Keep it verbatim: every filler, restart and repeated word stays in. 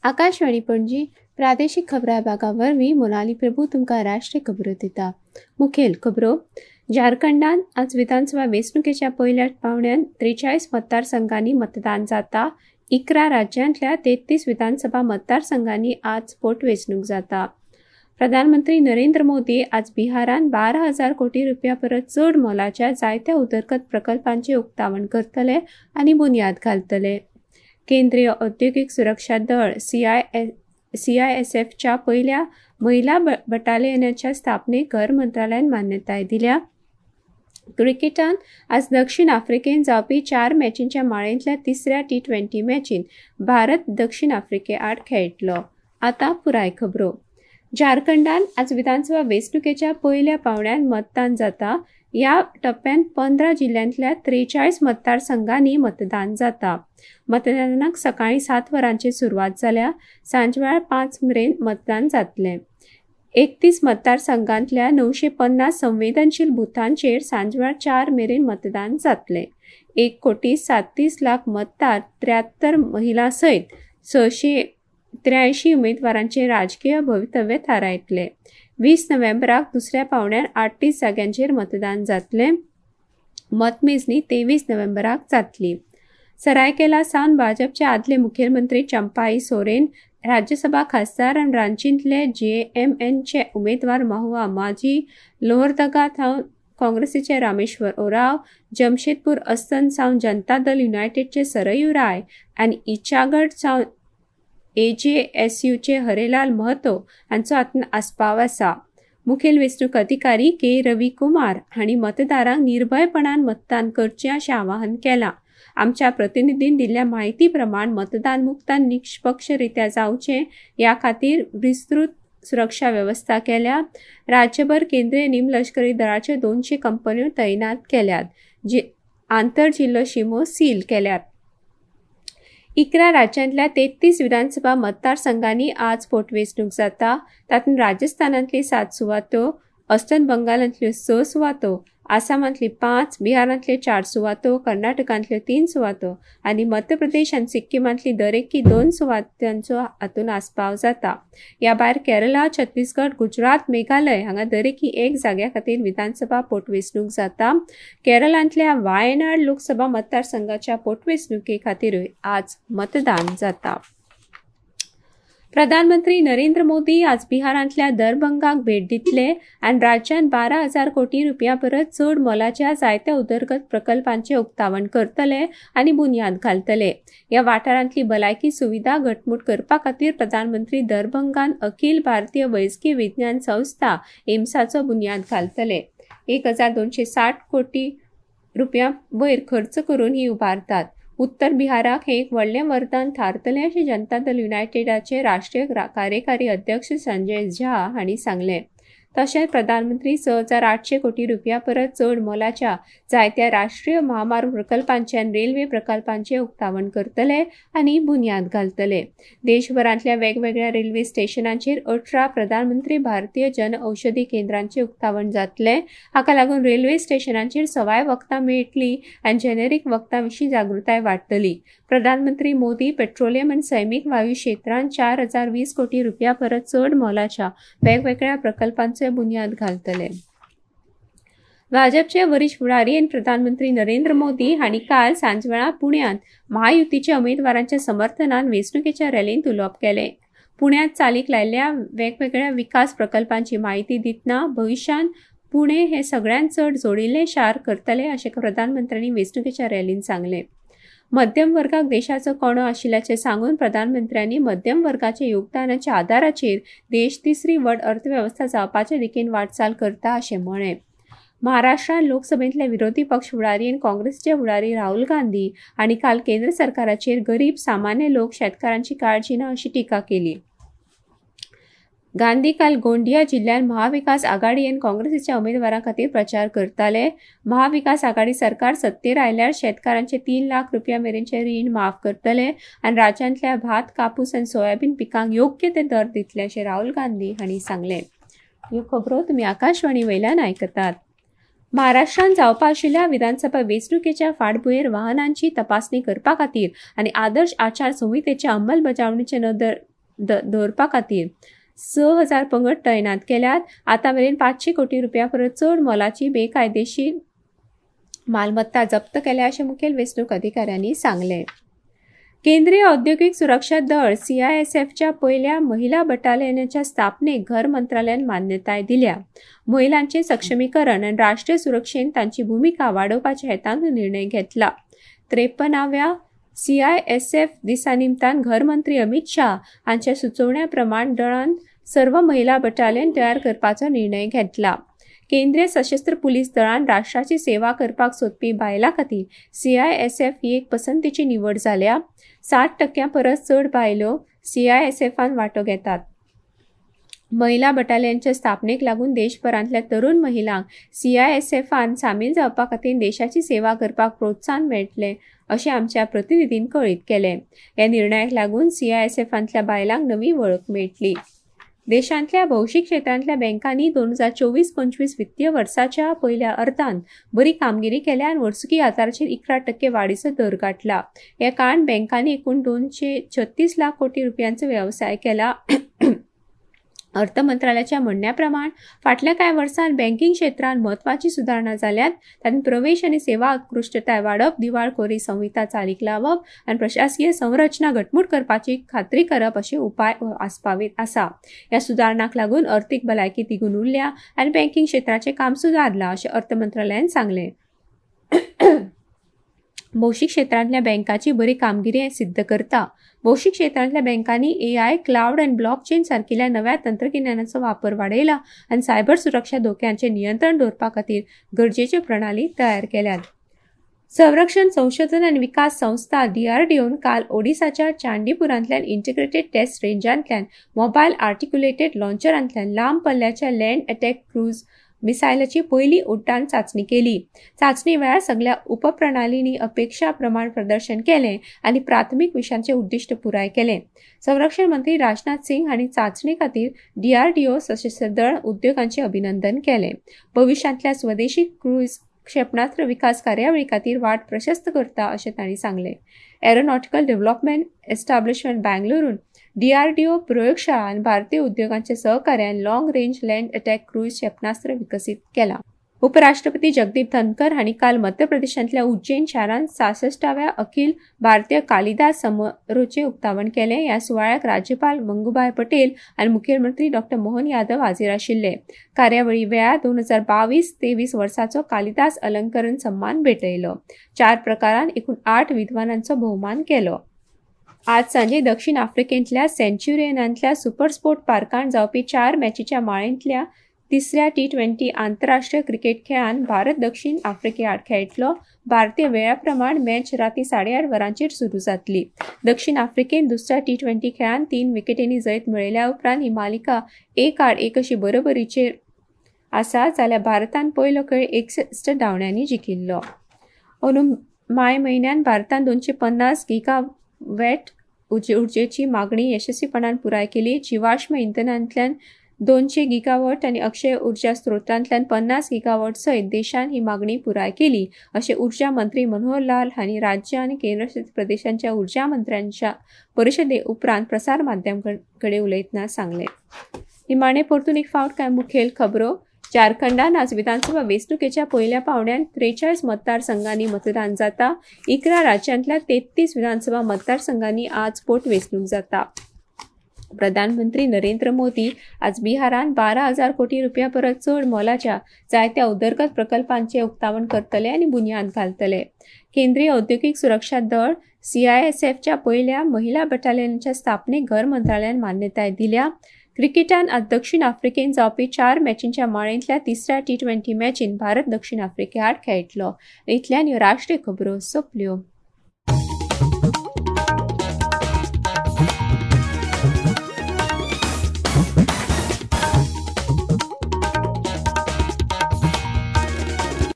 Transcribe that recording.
आकाशवाणी पणजी प्रादेशीक खबरां विभागा वरवीं मोनाली प्रभू तुमकां राष्ट्रीय खबरो दिता। मुखेल खबरो झारखंडांत आज विधानसभा वेंचणुकेच्या पयल्या पावण्यान त्रेचाळीस मतदारसंघांनी मतदान जाता। इकरा राज्यांतल्या तेहतीस विधानसभा मतदारसंघांनी आज पोटवेंचणूक जाता। प्रधानमंत्री नरेंद्र मोदी आज बिहारांत बारा हजार कोटी रुपया परस चड मोलाच्या जायत्या उदरगत प्रकल्पांचे उक्तावण करतले आनी बुन्याद घालतले। केंद्रीय औद्योगिक सुरक्षा दळ सीआय सीआयएसएफच्या पहिल्या महिला बटालियनाच्या स्थापनेक घर मंत्रालयान मान्यताय दिल्या। क्रिकेटान आज दक्षिण आफ्रिकेन जावपी चार मॅचींच्या माळेंतल्या तिसऱ्या टी ट्वेंटी मॅचीन भारत दक्षिण आफ्रिके आड खेळटलो। आता पुराय खबरो झारखंडांत आज विधानसभा वेंचणुकेच्या पयल्या पावण्यान मतदान जाता। ह्या टप्प्यात पंदरा जिल्ह्यांतल्या त्रेचाळीस मतदारसंघांनी मतदान जाता। मतदानाक सकाळी सात वरांचेर सुरवात जाल्या, सांजवेळा पांच मेरेन मतदान जातलें। एकतीस मतदारसंघांतल्या णवशे पन्नास संवेदनशील बुथांचेर सांजवेळा चार मेरेन मतदान जातलें। एक कोटी साततीस लाख मतदार त्र्याहत्तर महिला सयत सशे त्र्याऐंशी उमेदवारांचे राजकीय भवितव्य थारायतले। वीस नोव्हेंबराक दुसऱ्या पावण्यार आठतीस जाग्यांचेर मतदान जातलें। मतमेजणी तेवीस नोव्हेंबराक जातली। सरायकेला सावन भाजपचे आदले मुखेलमंत्री चंपाई सोरेन, राज्यसभा खासदार आनी रांचींतले जेएमएनचे उमेदवार महुआ माझी, लोहरदगा थावन काँग्रेसीचे रामेश्वर ओराव, जमशेदपूर अस्तन सावन जनता दल युनायटेडचे सरयू राय आनी इचागड सावन एजेएसयूचे हरेलाल महतो हांचो हातूंत आस्पाव आसा। मुखेल वेंचणूक अधिकारी के रवी कुमार हांणी मतदारांक निर्भयपणान मतदान करचें अशें आवाहन केलां। आमच्या प्रतिनिधीन दिल्ल्या म्हायती प्रमाण मतदान मुक्त आनी निश्पक्षरित्या जावचें ह्या खातीर विस्तृत सुरक्षा व्यवस्था केल्या। राज्यभर केंद्रीय निमलश्करी दळाच्यो दोनशे कंपन्यो तैनात केल्यात, जे आंतर जिल्लो शिमो सील केल्यात। इकरा राज्यांतल्या तेहतीस विधानसभा मतदारसंघांनी आज पोटवेंचणूक जाता। तातूंत राजस्थानांतली सात सुवातो, अस्तंत बंगालांतल्यो स सुवातो, आसामांतली पांच, बिहारांतल्यो चार सुवातो, कर्नाटकांतल्यो तीन सुवातो आनी मध्य प्रदेश आनी सिक्कीमांतली दरेकी दोन सुवातांचो हातूंत आस्पाव जाता। ह्या भायर केरळा, छत्तीसगड, गुजरात, मेघालय हांगा दरेकी एक जाग्या खातीर विधानसभा पोटवेंचणूक जाता। केरळांतल्या वायनाड लोकसभा मतदारसंघाच्या पोटवेंचणुके खातीरूय आज मतदान जाता। प्रधानमंत्री नरेंद्र मोदी आज बिहारांतल्या दरभंगाक भेट दितले आनी राज्यांत बारा हजार कोटी रुपया परस चड मोलाच्या जायत्या उदरगत प्रकल्पांचे उक्तावण करतले आनी बुन्याद घालतले। ह्या वाठारांतली भलायकी सुविधा घटमूट करपा खातीर प्रधानमंत्री दरभंगान अखिल भारतीय वैजकी विज्ञान संस्था एम्साचो बुन्याद घालतले। एक हजार दोनशे साठ कोटी रुपया वयर खर्च करून ही उबारतात। उत्तर बिहाराक हे एक व्हडलें वरदान थारतलें अशें जनता दल युनायटेडाचे राष्ट्रीय कार्यकारी अध्यक्ष संजय झा हांणी सांगलें। तशेंच प्रधानमंत्री स हजार आठशे कोटी रुपया परस चड मोलाच्या जायत्या राष्ट्रीय महामार्ग प्रकल्पांचे आनी रेल्वे प्रकल्पांचे उक्तावण करतले आनी बुन्याद घालतले। देशभरांतल्या वेगवेगळ्या रेल्वे स्टेशनांचेर अठरा प्रधानमंत्री भारतीय जन औषधी केंद्रांचे उक्तावण जातले। हाका लागून रेल्वे स्टेशनांचेर सवाय वखदां मेळटली आनी जेनेरिक वखदां विशीं जागृताय वाडटली। प्रधानमंत्री मोदी पेट्रोलियम आनी सैमीक वायू क्षेत्रांत चार हजार वीस कोटी रुपया परस चड मोलाच्या वेगवेगळ्या प्रकल्पांचे बुन्याद घालतले। भाजपचे वरिष्ठ फुडारी आनी प्रधानमंत्री नरेंद्र मोदी हांणी काल सांजवेळा पुण्यांत महायुतीच्या उमेदवारांच्या समर्थनान वेंचणुकेच्या रॅलींत उलोवप केलें। पुण्यांत चालीक लायिल्ल्या वेगवेगळ्या विकास प्रकल्पांची म्हायती दितना भविष्यात पुणे हे सगळ्यांत चड जोडिल्लें शार करतले अशें प्रधानमंत्र्यांनी वेंचणुकेच्या रॅलींत सांगलें। मध्यम वर्गाक देशाचो कणो आशिल्ल्याचें सांगून प्रधानमंत्र्यांनी मध्यम वर्गाच्या योगदानाच्या आदाराचेर देश तिसरी व्हड अर्थवेवस्था जावपाचे दिकेन वाटचाल करता अशें म्हळें। महाराष्ट्रांत लोकसभेंतले विरोधी पक्ष फुडारी आनी काँग्रेसीचे फुडारी राहुल गांधी हांणी काल केंद्र सरकाराचेर गरीब सामान्य लोक शेतकारांची काळजी ना अशी टिका केली। गांधी काल गोंदिया जिल्ह्यात महाविकास आघाडी आनी काँग्रेसीच्या उमेदवारां खातीर प्रचार करताले। महाविकास आघाडी सरकार सत्तेर आयल्यार शेतकारांचे तीन लाख रुपया मेरेनचे रीण माफ करतले आनी राज्यांतल्या भात, कापूस आनी सोयाबीन पिकांक योग्य ते दर दितले अशें राहुल गांधी हांणी सांगलें। ह्यो खबरो तुमी आकाशवाणी वयल्यान आयकतात। महाराष्ट्रांत जावपा आशिल्ल्या विधानसभा वेंचणुकेच्या फाटभुंयेर वाहनांची तपासणी करपा खातीर आनी आदर्श आचार संहितेच्या अंमलबजावणीचे नदर दवरपा खातीर स हजार पंगड तैनात केल्यात. आतामेरेन पाचशे कोटी रुपया परस चड मोलाची बेकायदेशीर मालमत्ता जप्त केल्या अशें मुखेल वेंचणूक अधिकाऱ्यांनी सांगले. केंद्रीय औद्योगिक सुरक्षा दळ सी आय एस एफच्या पहिल्या महिला बटालियनाच्या स्थापनेक घर मंत्रालयान मान्यताय दिल्या. महिलांचे सक्षमीकरण आनी राष्ट्रीय सुरक्षेत तांची भूमिका वाडोवपाच्या हेतान निर्णय घेतला. त्रेपन्नाव्या सी आय एस एफ दिसा निमतान घर मंत्री अमित शाह हांच्या सुचोवण्या प्रमाण दळान सर्व महिला बटालियन तयार करपाचो निर्णय घेतला. केंद्रीय सशस्त्र पुलीस दळान राष्ट्राची सेवा करपाक सोदपी बायलां खातीर सी आय एस एफ ही एक पसंतीची निवड जाल्या. साठ टक्क्यां परस चड बायलो सी आय एस एफान वांटो घेतात. महिला बटालियनच्या स्थापनेक लागून देशभरांतल्या तरुण महिलांक सी आय एस एफान सामील जावपा खातीर देशाची सेवा करपाक प्रोत्साहन मेळटलें अशें आमच्या प्रतिनिधीन कळीत केलें. ह्या निर्णयाक लागून सी आय एस एफांतल्या बायलांक नवी वळख मेळटली. देशांतल्या भौशीक क्षेत्रांतल्या बँकांनी दोन हजार चोवीस पंचवीस वित्तीय वर्साच्या पयल्या अर्धांत बरी कामगिरी केल्या आनी वर्सुकी आदाराचेर इकरा टक्के वाडीचो दर गाठला. ह्या काळांत बँकांनी एकूण दोनशे छत्तीस लाख कोटी रुपयांचो वेवसाय केला. अर्थ मंत्रालयाच्या म्हणण्या प्रमाण फाटल्या कांय वर्सांत बँकिंग क्षेत्रांत म्हत्वाची सुदारणा जाल्यात. तातूंत प्रवेश आनी सेवा उत्कृश्टताय वाडप, दिवाळखोरी संहिता चालीक लावप आनी प्रशासकीय संरचना घटमूट करपाची खात्री करप अशे उपाय आस्पावीत आसा. ह्या सुदारणाक लागून अर्थीक भलायकी तिगून उरल्या आनी बँकिंग क्षेत्राचें काम सुदारलां अशें अर्थ मंत्रालयान सांगलें. भौशीक क्षेत्रांतल्या बँकांची बरी कामगिरी सिद्ध करता. भौशीक क्षेत्रांतल्या बँकांनी ए आय, क्लाउड आनी ब्लॉकचेन सारकिल्या नव्या तंत्रगिन्यानाचो वापर वाडयला आनी सायबर सुरक्षा धोक्यांचें नियंत्रण दवरपा खातीर गरजेच्यो प्रणाली तयार केल्यात. संरक्षण संशोधन आनी विकास संस्था डी आर डी ओन काल ओडिसाच्या चांडीपुरांतल्यान इंटिग्रेटेड टेस्ट रेंजांतल्यान मोबायल आर्टिक्युलेटेड लॉन्चरांतल्यान लांब पल्ल्याच्या लँड अटॅक क्रूज मिसायलाची पहिली उड्डाण चाचणी केली. चाचणी वेळार सगळ्या उपप्रणालींनी अपेक्षा प्रमाण प्रदर्शन केलें आनी प्राथमीक विशयांचे उद्दिश्ट पुराय केलें. संरक्षण मंत्री राजनाथ सिंग हांणी चाचणी खातीर डी आर डी ओ सशस्त्र दळ उद्योगांचे अभिनंदन केलें. भविष्यांतल्या स्वदेशी क्रूज क्षेपणास्त्र विकास कार्यावळी खातीर वाट प्रशस्त करता अशें तांणी सांगलें. एरोनॉटिकल डेव्हलपमेंट एस्टाब्लिशमेंट बँगलोरून डी आर डी ओ प्रयोगशाळा आनी भारतीय उद्योगांच्या सहकार्यान long range land attack cruise क्षेपणास्त्र विकसीत केला. उपराष्ट्रपती जगदीप धनकर हांणी काल मध्य प्रदेशांतल्या उज्जैन शारांत सासष्टाव्या अखिल भारतीय कालिदास समारोहाचें उक्तावण केलें. ह्या सुवाळ्याक राज्यपाल मंगूभाई पटेल आनी मुखेलमंत्री डॉक्टर मोहन यादव हाजीर आशिल्ले. कार्यावळी वेळार दोन हजार बावीस तेवीस वर्साचो कालिदास अलंकरण सन्मान भेटयलो. चार प्रकारान एकूण आठ विद्वानांचो भोवमान केलो. आज सांजे दक्षिण आफ्रिकेंतल्या सेंच्युरियनांतल्या सुपर स्पोर्ट पार्कांत जावपी चार मॅचीच्या माळेंतल्या तिसऱ्या टी ट्वेंटी आंतरराष्ट्रीय क्रिकेट खेळान भारत दक्षिण आफ्रिके आड खेळटलो. भारतीय वेळा प्रमाण मॅच राती साडेआठ वरांचेर सुरू जातली. दक्षिण आफ्रिकेन दुसऱ्या टी ट्वेंटी खेळान तीन विकेटींनी जैत मेळयल्या उपरांत ही मालिका एक आड एक अशी बरोबरीचेर आसा जाल्यार भारतान पयलो खेळ एकसश्ट धांवड्यांनी जिखिल्लो. अंदू माय म्हयन्यान भारतान दोनशे पन्नास गिगावॅट उर्जेची मागणी यशस्वीपणान पुराय केली. जीवाश्म इंधनांतल्यान दोनशे गिगावॉट आनी अक्षय उर्जा स्त्रोतांतल्यान पन्नास गिगावॉट सयत देशान ही मागणी पुराय केली अशें उर्जा मंत्री मनोहर लाल हांणी राज्य आनी केंद्रशासित प्रदेशांच्या उर्जा मंत्र्यांच्या परिशदे उपरांत प्रसार माध्यमांकडे उलयतना सांगलें. निमाणे परतून एक फावट कांय मुखेल खबरो. झारखंडान आज विधानसभा वेंचणुकेच्या पयल्या पावण्यात त्रेचाळीस मतदारसंघांनी मतदान जाता. इकरा राज्यांतल्या तेहतीस विधानसभा मतदारसंघांनी आज पोटवेंचणूक जाता. प्रधानमंत्री नरेंद्र मोदी आज बिहारान बारा हजार कोटी रुपया परस चड मोलाच्या जायत्या उदरगत प्रकल्पांचे उक्तावण करतले आनी बुनयाद घालतले. केंद्रीय औद्योगिक सुरक्षा दळ सी आय एस एफच्या पहिल्या महिला बटालियनाच्या स्थापनेक घर मंत्रालयान मान्यताय दिल्या. क्रिकेटान आज दक्षिण आफ्रिकेन जावपी चार मॅचींच्या माळेंतल्या तिसऱ्या टी ट्वेंटी मॅचीन भारत दक्षिण आफ्रिके आड खेळटलो. इतल्यान ह्यो राष्ट्रीय खबरो सोंपल्यो.